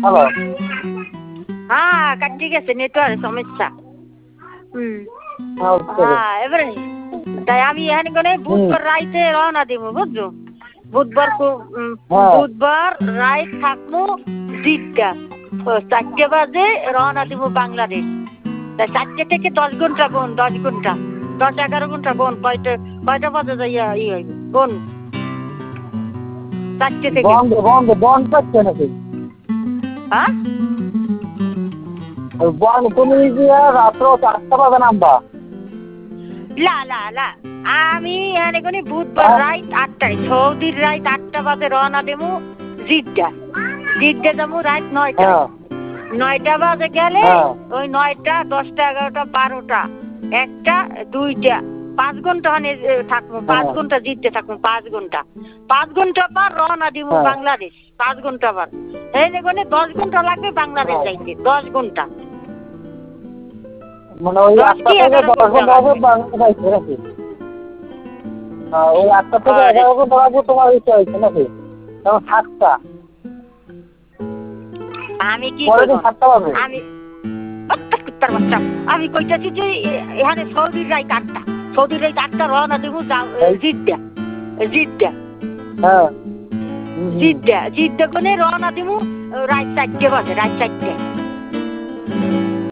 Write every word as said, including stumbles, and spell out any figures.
Hello. হ্যাঁ কাটি গেছে নেটওয়ার্ক সমস্যা। হুম আচ্ছা। হ্যাঁ এবারে তাই আমি এখানে করে বুধবার রাইতে রওনা দিব বুঝছো। বুধবার কো- উম, হ্যাঁ। বুধবার রাইত থাকবো দিকটা চারটে বাজে রওনা দিব বাংলাদেশ। তা চারটে থেকে দশ ঘন্টা কোন দশ ঘন্টা দশ এগারো ঘন্টা কোন কয়টা কয়টা বাজে যাইয়া ই হইবে কোন চারটে থেকে বন্ধ বন্ধ বন্ধ করছে নাকি? হ্যাঁ ওই বন্ধ তুমি গিয়ে রাত্র চারটা বাজে নামবা। লা লা লা আমি এখানে কোনি বুধবার হ্যাঁ। রাইত আটটায় সৌদির রাইত আটটা বাজে রওনা দেবো জিদ্দা জিদ্দা যাবো রাইত নয়টায় হ্যাঁ নয়টা বাজে গেলে হ্যাঁ ওই নয়টা দশটা এগারোটা বারোটা একটা দুইটা পাঁচ ঘন্টা ওখানে থাকবো পাঁচ হ্যাঁ। ঘন্টা জিততে থাকবো পাঁচ ঘন্টা পাঁচ ঘন্টা পর রওনা দিব হ্যাঁ। বাংলাদেশ পাঁচ ঘন্টা পর এই দেখুন দশ ঘন্টা লাগবে বাংলাদেশ হ্যাঁ। যাইতে দশ ঘন্টা মানে ওই দশ আটটা কি থেকে এগারো দশ ঘন্টা ঘন্টা লাগবে হবে বাংলাদেশ নাকি? হ্যাঁ, ওই আটটা থেকে আরে এগারো ঘন্টা লাগবে তোমার ইচ্ছা হয়েছে নাকি? তখন সাতটা আমি কি পরের করবো দিন সাতটা বাজে। আমি বাচ্চা কুত্তার বাচ্চা আমি কইতাছি যে এ- এখানে সৌদির রাইত আটটা সৌদির রাইত আটটা রওনা দেবো যা- জিদ্দা জিদ্দা হ্যাঁ হুম, হুম। জিদ্দা জিদ্দা কোনে রওনা দিব রাত চারটে বাজে রাত চারটে